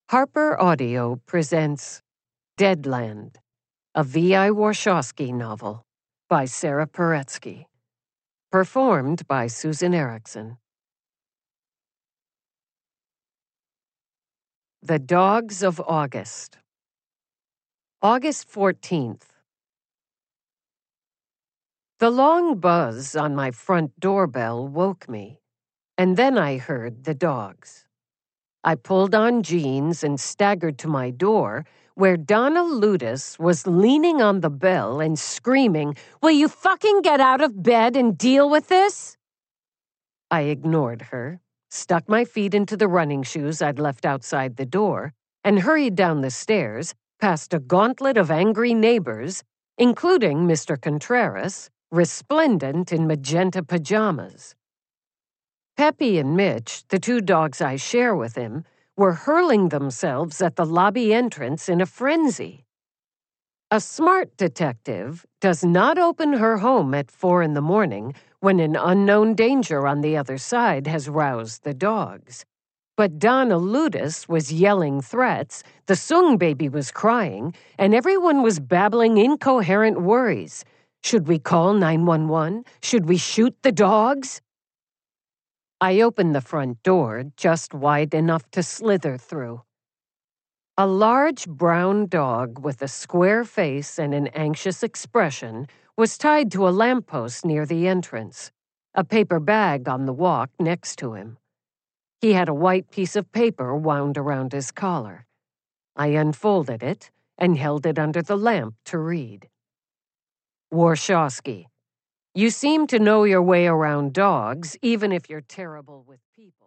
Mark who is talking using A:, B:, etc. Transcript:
A: Harper Audio presents Deadland, a V.I. Warshawski novel by Sarah Paretsky. Performed by Susan Erickson. The Dogs of August. August 14th. The long buzz on my front doorbell woke me, and then I heard the dogs. I pulled on jeans and staggered to my door, where Donna Ludus was leaning on the bell and screaming, "Will you fucking get out of bed and deal with this?" I ignored her, stuck my feet into the running shoes I'd left outside the door, and hurried down the stairs, past a gauntlet of angry neighbors, including Mr. Contreras, resplendent in magenta pajamas. Peppy and Mitch, the two dogs I share with him, were hurling themselves at the lobby entrance in a frenzy. A smart detective does not open her home at 4 a.m. when an unknown danger on the other side has roused the dogs. But Donna Ludus was yelling threats, the Sung baby was crying, and everyone was babbling incoherent worries. Should we call 911? Should we shoot the dogs? I opened the front door just wide enough to slither through. A large brown dog with a square face and an anxious expression was tied to a lamppost near the entrance, a paper bag on the walk next to him. He had a white piece of paper wound around his collar. I unfolded it and held it under the lamp to read. Warshawski. You seem to know your way around dogs, even if you're terrible with people.